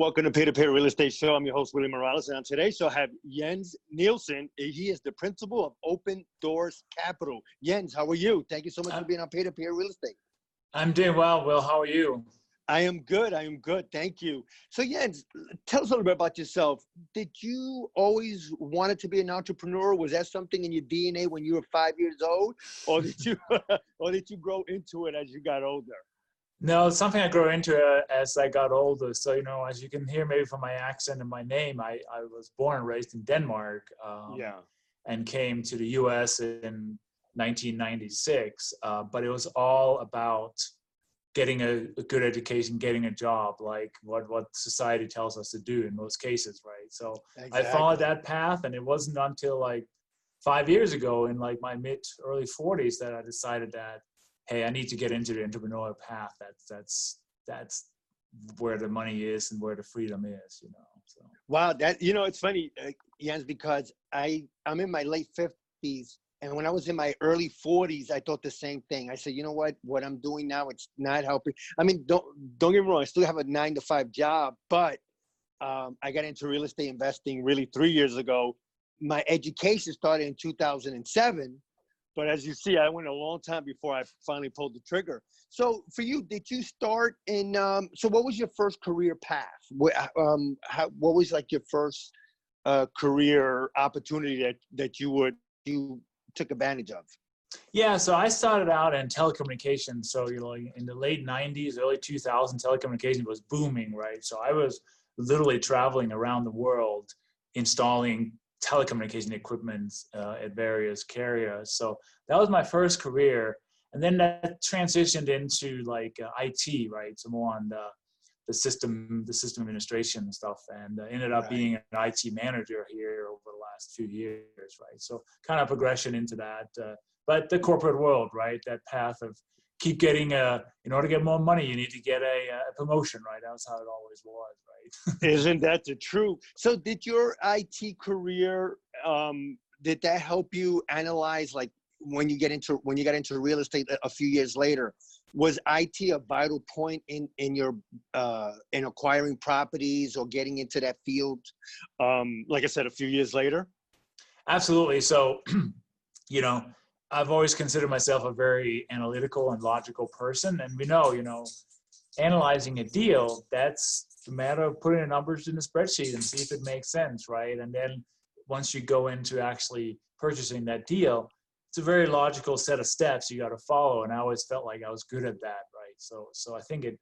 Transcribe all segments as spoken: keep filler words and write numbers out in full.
welcome to Peer-to-Peer Real Estate Show. I'm your host, Willie Morales, and on today's show, I have Jens Nielsen. He is the principal of Open Doors Capital. Jens, how are you? Thank you so much for being on Peer-to-Peer Real Estate. I'm doing well, Will. How are you? I am good. I am good. Thank you. So, Jens, tell us a little bit about yourself. Did you always wanted to be an entrepreneur? Was that something in your D N A when you were five years old, or did you, or did you grow into it as you got older? No, it's something I grew into uh, as I got older. So, you know, as you can hear maybe from my accent and my name, I, I was born and raised in Denmark um, yeah. and came to the U S in nineteen ninety-six. Uh, but it was all about getting a, a good education, getting a job, like what, what society tells us to do in most cases, right? So exactly. I followed that path, and it wasn't until like five years ago in like my mid early forties that I decided that, hey, I need to get into the entrepreneurial path. That's that's that's where the money is and where the freedom is, you know. So wow, that you know, it's funny, uh, Jens, because I I'm in my late fifties, and when I was in my early forties, I thought the same thing. I said, you know what, what I'm doing now, it's not helping. I mean, don't don't get me wrong, I still have a nine to five job, but um, I got into real estate investing really three years ago. My education started in two thousand seven. But as you see, I went a long time before I finally pulled the trigger. So for you, did you start in, um, so what was your first career path? What, um, how, what was like your first uh, career opportunity that, that you would, you took advantage of? Yeah, so I started out in telecommunications. So, you know, in the late nineties, early two thousands, telecommunications was booming, right? So I was literally traveling around the world installing telecommunication equipment uh, at various carriers. So that was my first career. And then that transitioned into like uh, I T, right? So more on the, the system, the system administration and stuff, and uh, ended up right. being an I T manager here over the last few years, right? So kind of progression into that. Uh, but the corporate world, right? That path of keep getting a, in order to get more money, you need to get a, a promotion, right? That's how it always was, right? Isn't that the truth? So did your I T career, um, did that help you analyze, like when you get into, when you got into real estate a few years later, was I T a vital point in, in your, uh, in acquiring properties or getting into that field? Um, like I said, a few years later? Absolutely. So, you know, I've always considered myself a very analytical and logical person. And we know, you know, analyzing a deal, that's a matter of putting the numbers in a spreadsheet and see if it makes sense, right? And then once you go into actually purchasing that deal, it's a very logical set of steps you got to follow. And I always felt like I was good at that, right? So, so I think it,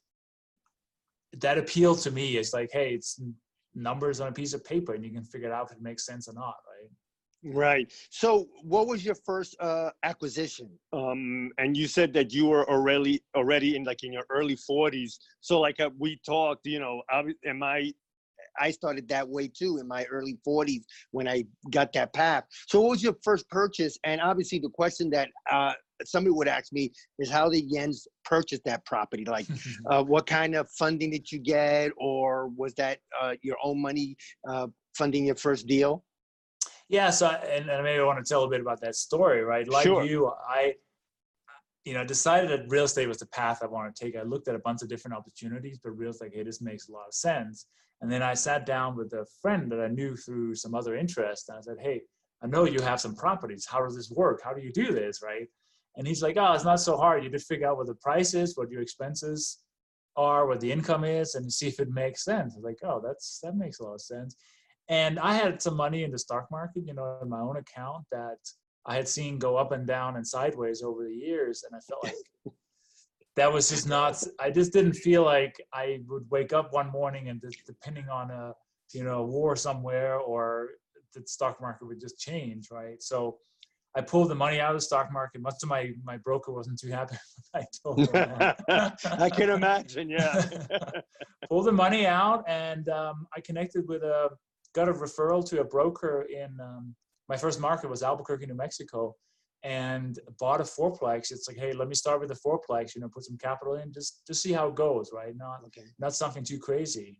that appealed to me. It's like, hey, it's numbers on a piece of paper and you can figure it out if it makes sense or not, right? Right. So what was your first uh, acquisition? Um, and you said that you were already already in like in your early forties. So like uh, we talked, you know, I, in my, I started that way too in my early forties when I got that path. So what was your first purchase? And obviously the question that uh, somebody would ask me is how did Jens purchase that property? Like uh, what kind of funding did you get? Or was that uh, your own money uh, funding your first deal? Yeah, so, and, and maybe I want to tell a bit about that story, right? Like sure. you, I, you know, decided that real estate was the path I want to take. I looked at a bunch of different opportunities, but real estate, hey, this makes a lot of sense. And then I sat down with a friend that I knew through some other interest. And I said, hey, I know you have some properties. How does this work? How do you do this, right? And he's like, oh, it's not so hard. You just figure out what the price is, what your expenses are, what the income is, and see if it makes sense. I was like, oh, that's, that makes a lot of sense. And I had some money in the stock market, you know, in my own account that I had seen go up and down and sideways over the years. And I felt like that was just not, I just didn't feel like I would wake up one morning and just depending on a, you know, war somewhere or the stock market would just change, right? So I pulled the money out of the stock market. Much of my, my broker wasn't too happy when I told him that. I can imagine, yeah. Pulled the money out and um, I connected with a, got a referral to a broker in, um, my first market was Albuquerque, New Mexico, and bought a fourplex. It's like, hey, let me start with the fourplex, you know, put some capital in, just, just see how it goes, right? Not, okay. Not something too crazy.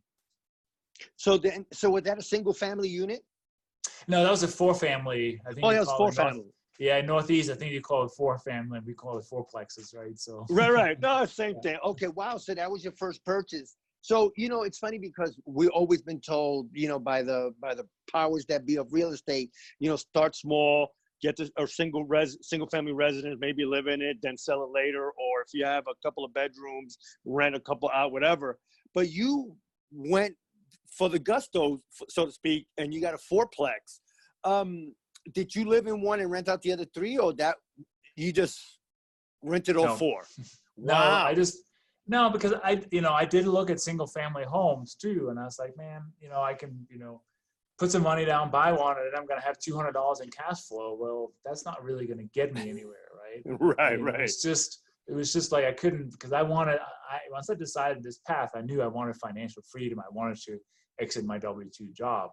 So then, so was that a single family unit? No, that was a four family. I think oh, that was four family. North, yeah, Northeast, I think you call it four family, and we call it fourplexes, right? So right, right. No, same yeah. thing. Okay, wow. So that was your first purchase. So, you know, it's funny because we've always been told, you know, by the by the powers that be of real estate, you know, start small, get to a single res single family residence, maybe live in it, then sell it later. Or if you have a couple of bedrooms, rent a couple out, whatever. But you went for the gusto, so to speak, and you got a fourplex. Um, did you live in one and rent out the other three, or that you just rented all No. four? No, Wow. I just, no, because I, you know, I did look at single family homes too. And I was like, man, you know, I can, you know, put some money down, buy one, and then I'm going to have two hundred dollars in cash flow. Well, that's not really going to get me anywhere. Right. Right, I mean, right. It's just, it was just like, I couldn't, because I wanted, I, once I decided this path, I knew I wanted financial freedom. I wanted to exit my W two job.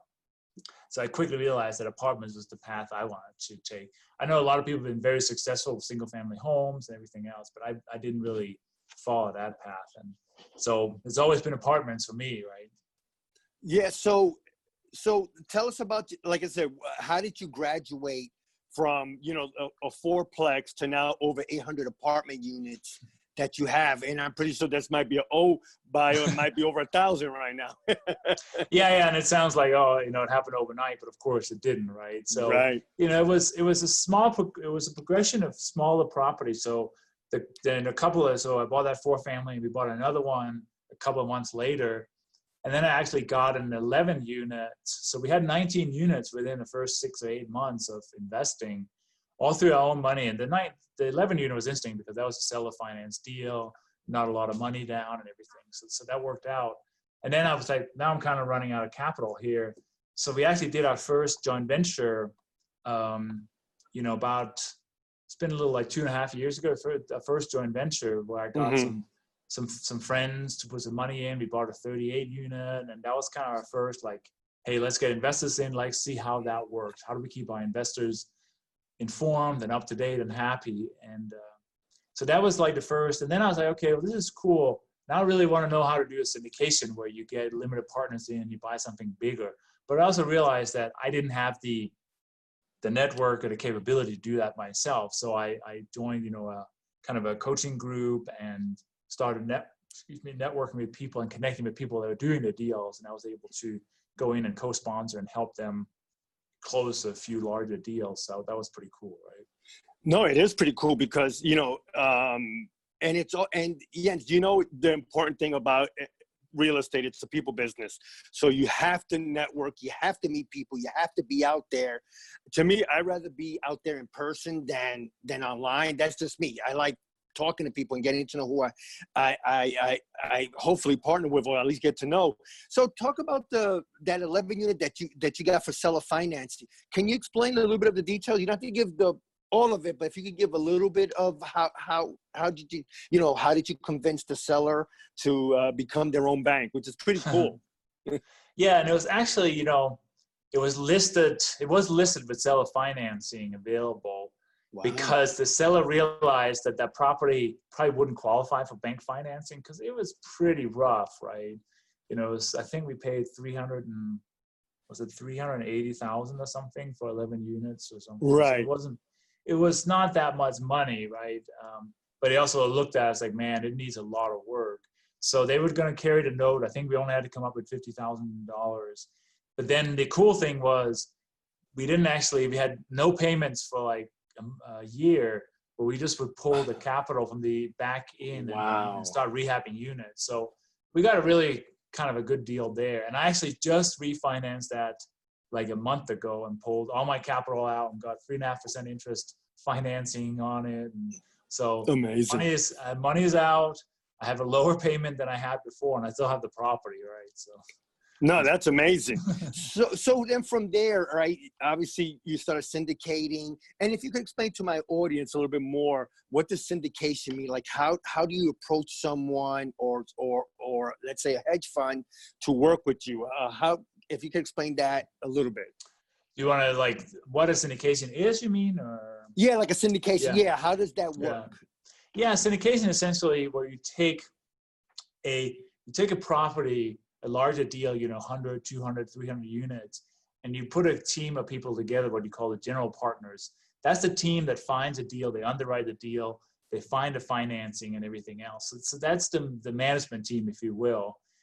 So I quickly realized that apartments was the path I wanted to take. I know a lot of people have been very successful with single family homes and everything else, but I, I didn't really follow that path. And so it's always been apartments for me, right? Yeah. So, so tell us about, like I said, how did you graduate from, you know, a, a fourplex to now over eight hundred apartment units that you have? And I'm pretty sure this might be an O bio, it might be over a thousand right now. yeah, yeah, and it sounds like, oh, you know, it happened overnight, but of course it didn't, right? So, right. you know, it was it was a small, it was a progression of smaller properties. So the, then a couple of, so I bought that four family, and we bought another one a couple of months later, and then I actually got an eleven unit. So we had nineteen units within the first six or eight months of investing, all through our own money. And the night, the eleven unit was interesting because that was a seller finance deal, not a lot of money down and everything. So, so that worked out. And then I was like, now I'm kind of running out of capital here. So we actually did our first joint venture, um, you know, about, it's been a little like two and a half years ago, for the first joint venture where I got Mm-hmm. some, some, some friends to put some money in. We bought a thirty-eight unit, and that was kind of our first, like, hey, let's get investors in, like, see how that works. How do we keep our investors informed and up to date and happy? And uh, so that was like the first. And then I was like, okay, well, this is cool. Now I really want to know how to do a syndication where you get limited partners in, you buy something bigger. But I also realized that I didn't have the the network or the capability to do that myself. So I, I joined, you know, a kind of a coaching group and started net, excuse me, networking with people and connecting with people that are doing the deals. And I was able to go in and co-sponsor and help them close a few larger deals. So that was pretty cool, right? No, it is pretty cool because, you know, um, and it's all, and yeah, you know, the important thing about real estate, it's a people business. So you have to network, you have to meet people, you have to be out there. To me, I'd rather be out there in person than, than online. That's just me. I like talking to people and getting to know who I, I, I, I, I hopefully partner with, or at least get to know. So talk about the, that eleven unit that you, that you got for seller financing. Can you explain a little bit of the details? You don't have to give the, all of it, but if you could give a little bit of how, how, how did you, you know, how did you convince the seller to uh, become their own bank, which is pretty cool. Yeah. And it was actually, you know, it was listed, it was listed with seller financing available. Wow. Because the seller realized that that property probably wouldn't qualify for bank financing because it was pretty rough, right? You know, it was, I think we paid three hundred and, was it three hundred eighty thousand or something for eleven units or something. Right. So it wasn't, it was not that much money, right? Um, but he also looked at it as like, man, it needs a lot of work. So they were going to carry the note. I think we only had to come up with fifty thousand dollars. But then the cool thing was we didn't actually, we had no payments for like a, a year, but we just would pull the capital from the back in Wow. and, and start rehabbing units. So we got a really kind of a good deal there. And I actually just refinanced that like a month ago and pulled all my capital out and got three and a half percent interest financing on it. And so amazing. Money is, uh, money is out. I have a lower payment than I had before, and I still have the property, right? So. No, that's amazing. so, so then from there, right, obviously you started syndicating. And if you could explain to my audience a little bit more, what does syndication mean? Like how, how do you approach someone or, or, or let's say a hedge fund to work with you? Uh, how, if you could explain that a little bit. You want to like, what a syndication is, you mean? Or? Yeah, like a syndication. Yeah. yeah. How does that work? Yeah. yeah, syndication essentially where you take a, you take a property, a larger deal, you know, one hundred, two hundred, three hundred units, and you put a team of people together, what you call the general partners. That's the team that finds a deal, they underwrite the deal, they find the financing and everything else. So, so that's the, the management team, if you will.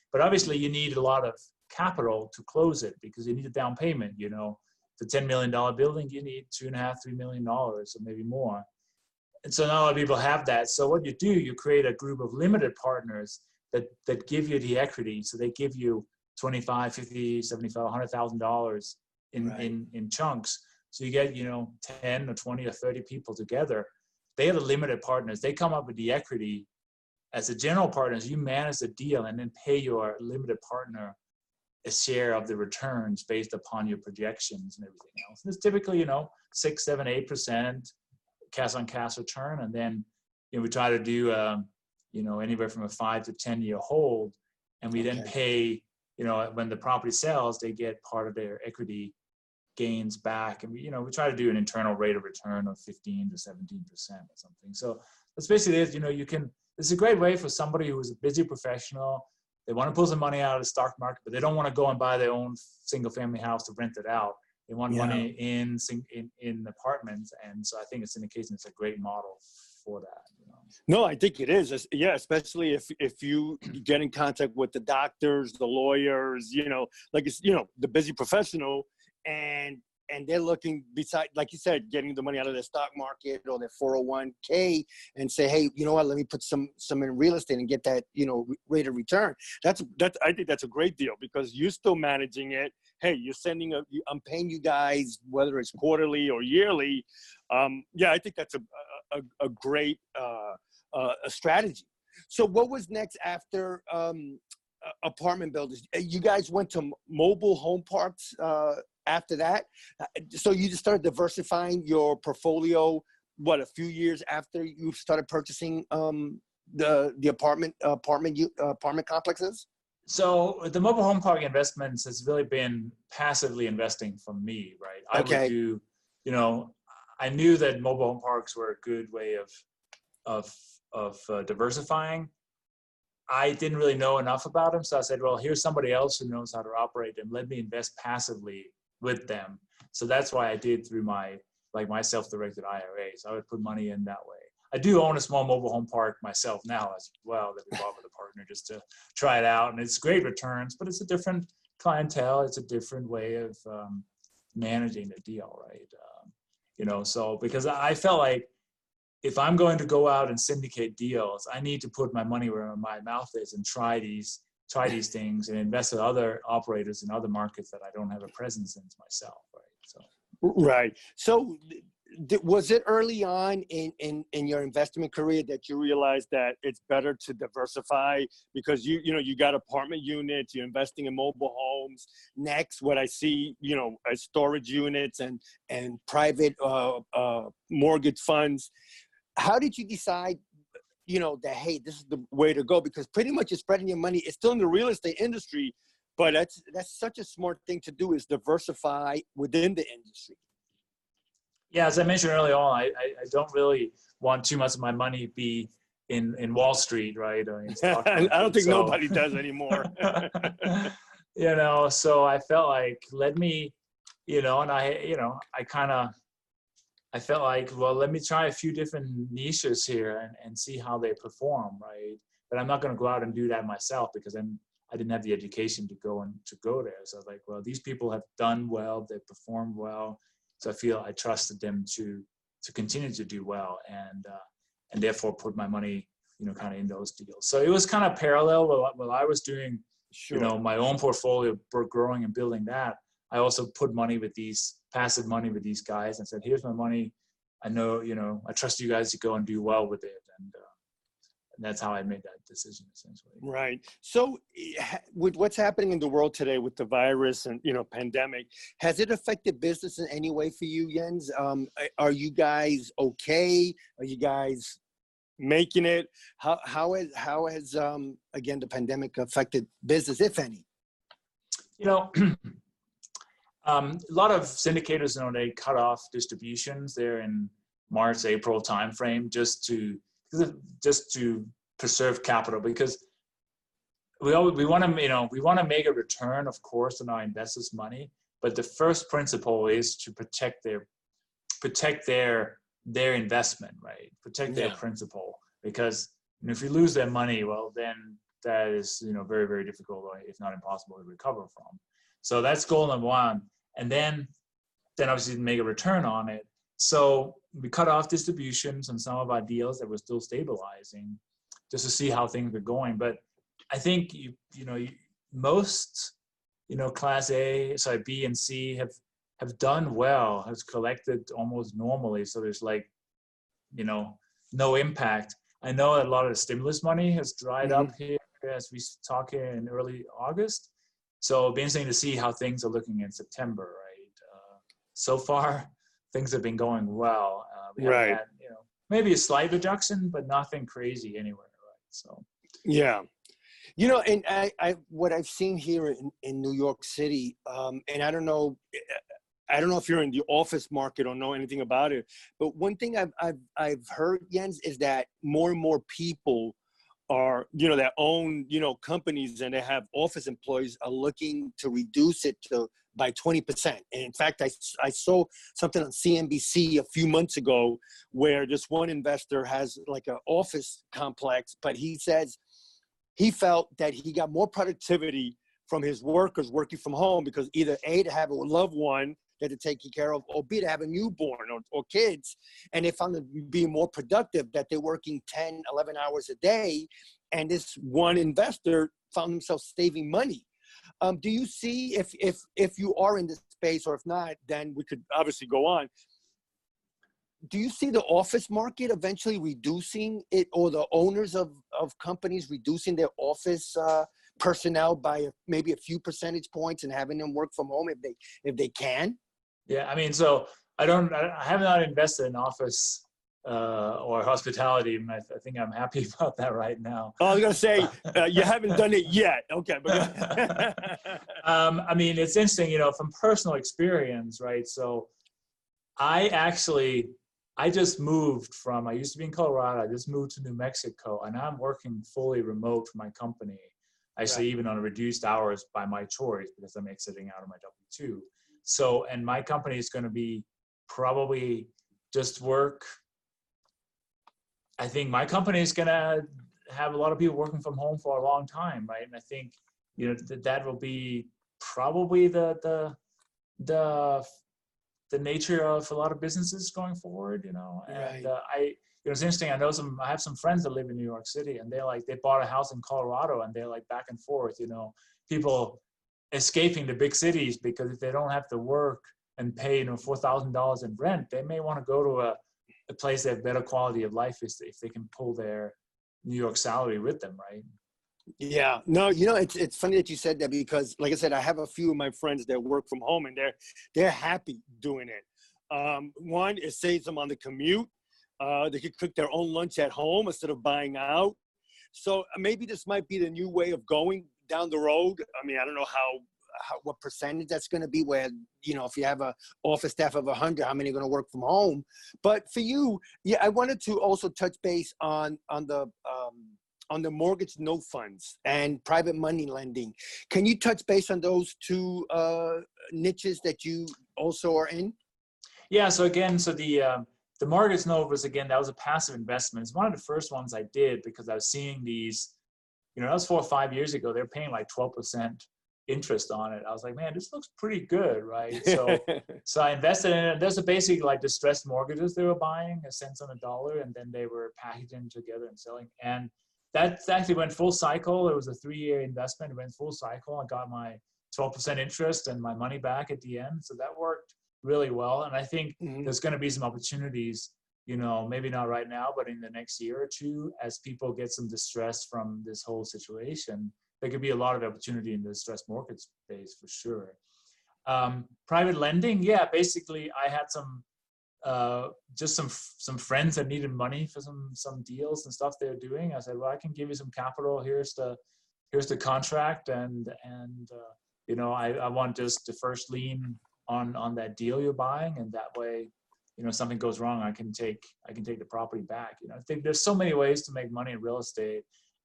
But obviously you need a lot of capital to close it because you need a down payment. You know, the ten million dollar building, you need two and a half, three million dollars, or maybe more. And so not a lot of people have that. So what you do, you create a group of limited partners that that give you the equity. So they give you twenty-five, fifty, seventy-five, one hundred thousand dollars in, Right. in, in chunks. So you get, you know, ten or twenty or thirty people together. They are the limited partners. They come up with the equity. As a general partners, you manage the deal and then pay your limited partner a share of the returns based upon your projections and everything else. And it's typically, you know, six, seven, eight percent cash on cash return. And then, you know, we try to do, um, you know, anywhere from a five to ten year hold. And we then Okay. pay, you know, when the property sells, they get part of their equity gains back. And we, you know, we try to do an internal rate of return of fifteen to seventeen percent or something. So that's basically it. You know, you can, it's a great way for somebody who's a busy professional. They want to pull some money out of the stock market, but they don't want to go and buy their own single family house to rent it out. They want Yeah. money in, in in apartments. And so I think it's indication it's a great model for that. You know? No, I think it is. It's- Yeah, especially if if you get in contact with the doctors, the lawyers, you know, like it's, you know, the busy professional, and and they're looking beside, like you said, getting the money out of the stock market or their four oh one k and say, hey, you know what, let me put some some in real estate and get that, you know, rate of return. That's that's I think that's a great deal because you're still managing it. Hey, you're sending a, I'm paying you guys, whether it's quarterly or yearly. Um, yeah, I think that's a a, a great uh, uh, a strategy. So what was next after um, uh, apartment buildings? You guys went to mobile home parks uh, after that. So you just started diversifying your portfolio, what, a few years after you started purchasing um, the the apartment apartment uh, apartment complexes? So the mobile home park investments has really been passively investing for me, right? I Okay. would do, you know, I knew that mobile home parks were a good way of of of uh, diversifying. I didn't really know enough about them, so I said, well, here's somebody else who knows how to operate them. Let me invest passively with them. So that's why I did through my like my self-directed I R A. So I would put money in that way. I do own a small mobile home park myself now as well that we bought with a partner just to try it out, and it's great returns, but it's a different clientele. It's a different way of um, managing the deal, right? Um, you know, so because I felt like if I'm going to go out and syndicate deals, I need to put my money where my mouth is and try these try these things and invest with other operators in other markets that I don't have a presence in myself, right? So. Right. So th- was it early on in, in, in your investment career that you You realize that it's better to diversify because you you know you got apartment units, you're investing in mobile homes. Next, what I see, you know, as storage units and and private uh, uh, mortgage funds. How did you decide, you know, that, hey, this is the way to go? Because pretty much you're spreading your money. It's still in the real estate industry, but that's that's such a smart thing to do, is diversify within the industry. Yeah, as I mentioned earlier on, I, I, I don't really want too much of my money be in, in Wall Street, right? Or in stock I don't market. think So- nobody does anymore. You know, so I felt like, let me, you know, and I, you know, I kind of, I felt like, well, let me try a few different niches here and, and see how they perform, right? But I'm not going to go out and do that myself because then I didn't have the education to go and to go there. So I was like, well, these people have done well, they performed well. So I feel I trusted them to to continue to do well, and uh, and therefore put my money, you know, kind of in those deals. So it was kind of parallel while, while I was doing, Sure. you know, my own portfolio, growing and building that. I also put money with these passive money with these guys and said, here's my money. I know, you know, I trust you guys to go and do well with it. And, uh, and that's how I made that decision, essentially. Right. So eh, with what's happening in the world today with the virus and, you know, pandemic, Has it affected business in any way for you, Jens? Um, are you guys okay? Are you guys making it, how how has how has um again the pandemic affected business, if any? You know, um, a lot of syndicators, you know, they cut off distributions there in March, April timeframe just to just to preserve capital, because we always, we want to, you know, we want to make a return, of course, on our investors' money, but the first principle is to protect their protect their their investment, right? Protect their Yeah. principal, because you know, if you lose their money, well, then that is, you know, very, very difficult, or if not impossible to recover from. So that's goal number one. And then, then obviously make a return on it. So we cut off distributions on some of our deals that were still stabilizing just to see how things were going. But I think, you, you know, most, you know, class A, sorry, B and C have, have done well, has collected almost normally. So there's like, you know, no impact. I know a lot of the stimulus money has dried Mm-hmm. up here as we talk here in early August. So it'll be interesting to see how things are looking in September, right? Uh, so far, things have been going well. Uh, we haven't Right. had, you know, maybe a slight reduction, but nothing crazy anywhere, right? So. Yeah. You know, and I, I what I've seen here in, in New York City, um, and I don't know, I don't know if you're in the office market or know anything about it, but one thing I've I've I've heard, Jens, is that more and more people are, you know, that own, you know, companies and they have office employees are looking to reduce it to by twenty percent. And in fact, I, I saw something on C N B C a few months ago where this one investor has like an office complex, but he says he felt that he got more productivity from his workers working from home because either A, to have a loved one that to take care of, or B, to have a newborn or, or kids. And they found it being more productive, that they're working ten, eleven hours a day. And this one investor found himself saving money. Um, do you see, if, if, if you are in this space, or if not, then we could obviously go on. Do you see the office market eventually reducing it, or the owners of, of companies reducing their office uh, personnel by maybe a few percentage points and having them work from home if they, if they can? Yeah, I mean, so I don't, I have not invested in office uh, or hospitality. And I, I think I'm happy about that right now. Oh, I was gonna say uh, you haven't done it yet. Okay, but um, I mean, it's interesting, you know, from personal experience, right? So I actually, I just moved from, I used to be in Colorado, I just moved to New Mexico, and I'm working fully remote for my company. I say Right. even on reduced hours by my choice because I'm exiting out of my W two. So, and my company is going to be probably just work. I think my company is going to have a lot of people working from home for a long time, right? And I think, you know, that that will be probably the, the, the, the nature of a lot of businesses going forward, you know. And Right. uh, I, you know, it's interesting. I know some, I have some friends that live in New York City, and they're like, they bought a house in Colorado, and they're like back and forth, you know, people escaping the big cities because if they don't have to work and pay, you know, four thousand dollars in rent, they may want to go to a, a place that have better quality of life if they, if they can pull their New York salary with them, right? yeah, no, you know, it's it's funny that you said that because, like I said, I have a few of my friends that work from home and they're they're happy doing it. Um, one, it saves them on the commute. Uh, they could cook their own lunch at home instead of buying out. So maybe this might be the new way of going down the road. I mean, I don't know how, how what percentage that's going to be, where, you know, if you have a office staff of a hundred, how many are going to work from home? But for you, yeah, I wanted to also touch base on on the um, on the mortgage note funds and private money lending. Can you touch base on those two uh, niches that you also are in? Yeah. So again, so the um, the mortgage note was, again, that was a passive investment. It's one of the first ones I did because I was seeing these, you know, that was four or five years ago. They're paying like twelve percent interest on it. I was like, man, this looks pretty good, right? So, so I invested in it. Those are basically like distressed mortgages they were buying, a cents on a dollar, and then they were packaging together and selling. And that actually went full cycle. It was a three-year investment. It went full cycle. I got my twelve percent interest and my money back at the end. So that worked really well. And I think Mhm. there's going to be some opportunities, you know, maybe not right now, but in the next year or two, as people get some distress from this whole situation, there could be a lot of opportunity in the distressed mortgage space for sure. Um, private lending, yeah, basically I had some, uh, just some some friends that needed money for some some deals and stuff they're doing. I said, well, I can give you some capital. Here's the here's the contract, and and uh, you know, I, I want just the first lien on on that deal you're buying, and that way, you know, if something goes wrong, I can take I can take the property back. You know, I think there's so many ways to make money in real estate,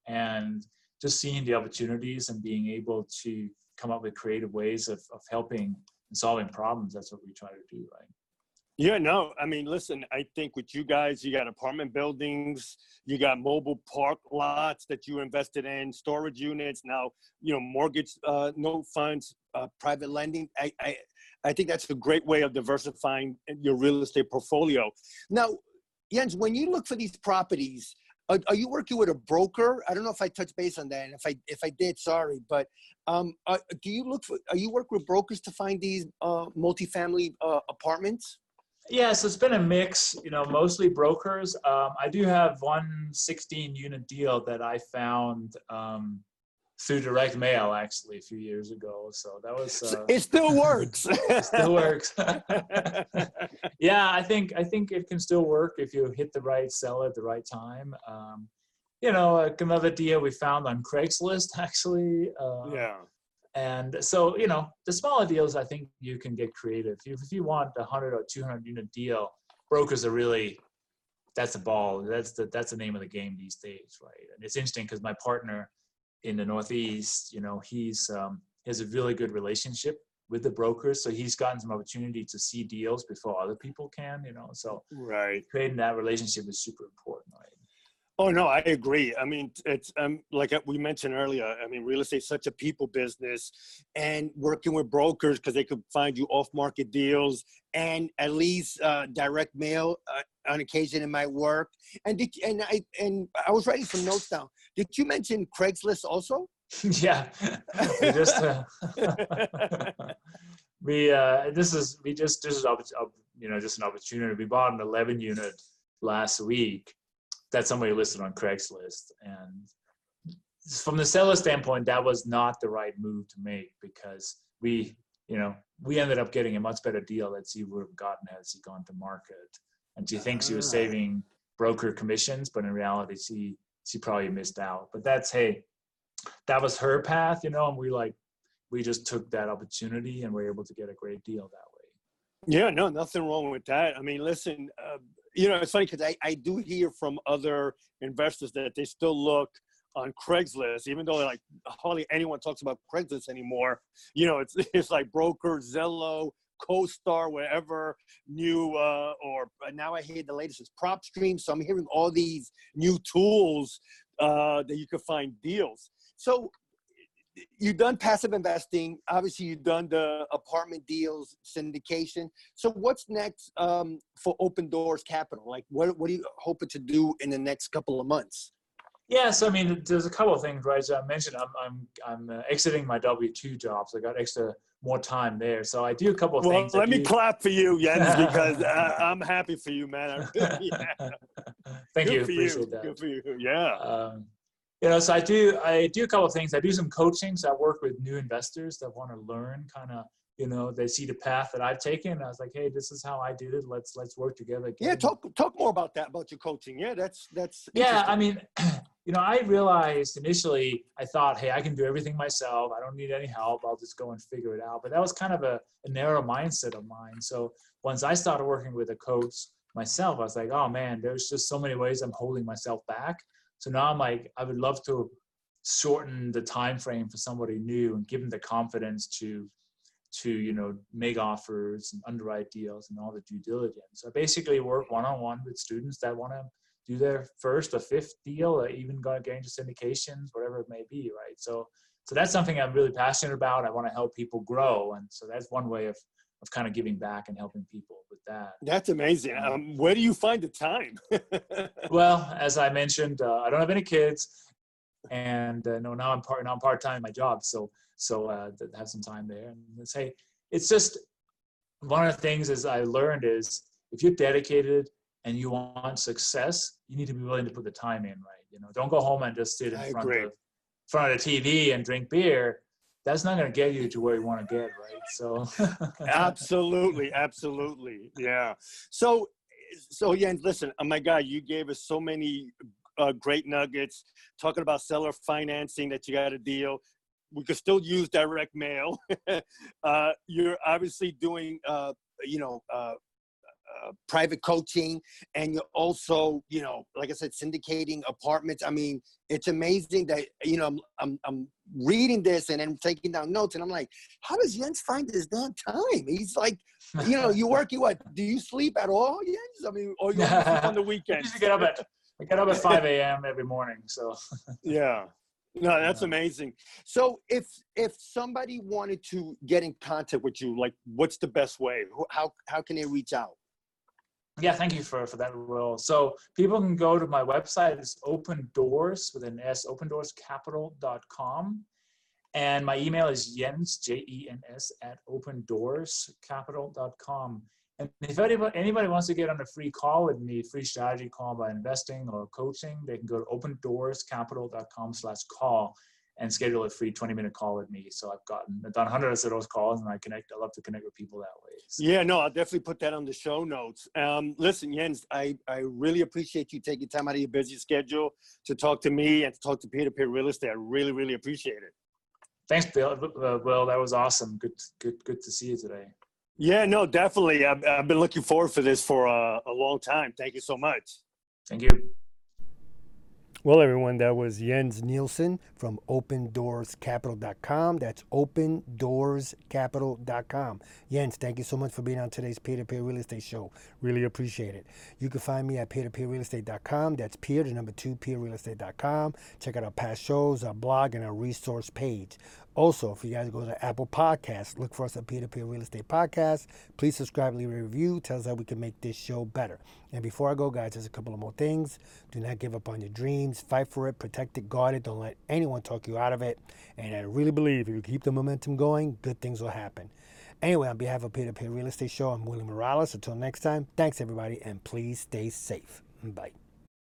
and just seeing the opportunities and being able to come up with creative ways of of helping and solving problems. That's what we try to do, right? Yeah, no, I mean, listen, I think with you guys, you got apartment buildings, you got mobile park lots that you invested in, storage units, now, you know, mortgage uh, note funds, uh, private lending. I, I, I think that's a great way of diversifying your real estate portfolio. Now, Jens, when you look for these properties, are, are you working with a broker? I don't know if I touched base on that, and if I if I did, sorry. But um, uh, do you look for? Are you work with brokers to find these uh, multifamily uh, apartments? Yeah, so it's been a mix, you know, mostly brokers. Um, I do have one sixteen unit deal that I found um, through direct mail actually a few years ago. So that was uh, It still works. it still works. Yeah, I think I think it can still work if you hit the right seller at the right time. Um, you know, like another deal we found on Craigslist actually. Uh, Yeah. And so, you know, the smaller deals, I think you can get creative. If, if you want a hundred or two hundred unit deal, brokers are really, that's a ball. That's the, that's the name of the game these days, right? And it's interesting because my partner in the Northeast, you know, he's, um, he has a really good relationship with the brokers. So he's gotten some opportunity to see deals before other people can, you know, so Right. creating that relationship is super important, right? Oh no, I agree. I mean, it's um, like we mentioned earlier. I mean, real estate is such a people business, and working with brokers because they could find you off-market deals, and at least uh, direct mail uh, on occasion it might work. And did and I and I was writing some notes down. Did you mention Craigslist also? Yeah, we just uh, we uh, this is we just this is you know just an opportunity. We bought an eleven unit last week that somebody listed on Craigslist, and from the seller standpoint, that was not the right move to make because we you know we ended up getting a much better deal that she would have gotten had she gone to market, and she thinks she was saving broker commissions, but in reality, she she probably missed out. But that's hey. That was her path, you know, and we like, we just took that opportunity and were able to get a great deal that way. Yeah, no, nothing wrong with that. I mean, listen, uh, you know, it's funny because I, I do hear from other investors that they still look on Craigslist, even though like hardly anyone talks about Craigslist anymore. You know, it's it's like Broker, Zillow, CoStar, wherever new, uh, or now I hear the latest is PropStream. So I'm hearing all these new tools uh, that you can find deals. So you've done passive investing. Obviously, you've done the apartment deals, syndication. So what's next um, for Open Doors Capital? Like, what, what are you hoping to do in the next couple of months? Yeah, so I mean, there's a couple of things, right? So I mentioned I'm I'm I'm uh, exiting my W two job, so I got extra more time there. So I do a couple of well, things. Let me do... clap for you, Jens, because uh, I'm happy for you, man. Really Thank Good you, for appreciate you. that. Good for you. Yeah. Um, you know, so I do I do a couple of things. I do some coaching. So I work with new investors that want to learn, kind of, you know, they see the path that I've taken. And I was like, hey, this is how I did it. Let's let's work together. Yeah, talk talk more about that, about your coaching. Yeah, that's that's. Yeah, I mean, you know, I realized initially, I thought, hey, I can do everything myself. I don't need any help. I'll just go and figure it out. But that was kind of a, a narrow mindset of mine. So once I started working with a coach myself, I was like, oh man, there's just so many ways I'm holding myself back. So now I'm like, I would love to shorten the time frame for somebody new and give them the confidence to, to you know, make offers and underwrite deals and all the due diligence. So I basically work one-on-one with students that want to do their first or fifth deal, or even going to get into syndications, whatever it may be, right? So, so that's something I'm really passionate about. I want to help people grow, and so that's one way of of kind of giving back and helping people with that. That's amazing. Um, where do you find the time? Well, as I mentioned, uh, I don't have any kids, and uh, no, now I'm part now I'm part time in my job, so so uh, have some time there. And let's say it's just one of the things is I learned is if you're dedicated and you want success, you need to be willing to put the time in, right? You know, don't go home and just sit in I front agree. of front of the T V and drink beer. That's not going to get you to where you want to get, right? So absolutely, absolutely, yeah. So, so Jens, listen, oh my God, you gave us so many uh, great nuggets talking about seller financing that you got a deal. We could still use direct mail. uh, you're obviously doing, uh, you know. Uh, uh, private coaching, and you're also, you know, like I said, syndicating apartments. I mean, it's amazing that, you know, I'm, I'm, I'm reading this and then taking down notes, and I'm like, how does Jens find this damn time? He's like, you know, you work, you what? Do you sleep at all, Jens? I mean, or you only sleep on the I weekends? usually get up at I get up at five a.m. every morning. So Yeah. No, that's Yeah. amazing. So if if somebody wanted to get in contact with you, like, what's the best way? Who- How how can they reach out? yeah, thank you for, for that, Will. So people can go to my website. It's Open Doors with an S, open doors capital dot com. And my email is Jens, J E N S, at open doors capital dot com. And if anybody, anybody wants to get on a free call with me, free strategy call by investing or coaching, they can go to open doors capital dot com slash call and schedule a free twenty minute call with me. So I've gotten, I've done hundreds of those calls, and I connect, I love to connect with people that way. So, Yeah, no, I'll definitely put that on the show notes. Um, listen, Jens, I, I really appreciate you taking time out of your busy schedule to talk to me and to talk to peer-to-peer real estate. I really, really appreciate it. thanks, Bill. Uh, Will, that was awesome. Good, good, good to see you today. Yeah, no, definitely. I've, I've been looking forward for this for a, a long time. Thank you so much. Thank you. Well, everyone, that was Jens Nielsen from open doors capital dot com. That's open doors capital dot com. Jens, thank you so much for being on today's Peer-to-Peer Real Estate Show. Really appreciate it. You can find me at peer to peer real estate dot com. That's peer, the number two, peer real estate dot com. Check out our past shows, our blog, and our resource page. Also, if you guys go to Apple Podcasts, look for us at Peer-to-Peer Real Estate Podcast. Please subscribe, leave a review. Tell us how we can make this show better. And before I go, guys, there's a couple of more things. Do not give up on your dreams. Fight for it. Protect it. Guard it. Don't let anyone talk you out of it. And I really believe if you keep the momentum going, good things will happen. Anyway, on behalf of Peer-to-Peer Real Estate Show, I'm Willie Morales. Until next time, thanks, everybody, and please stay safe. Bye.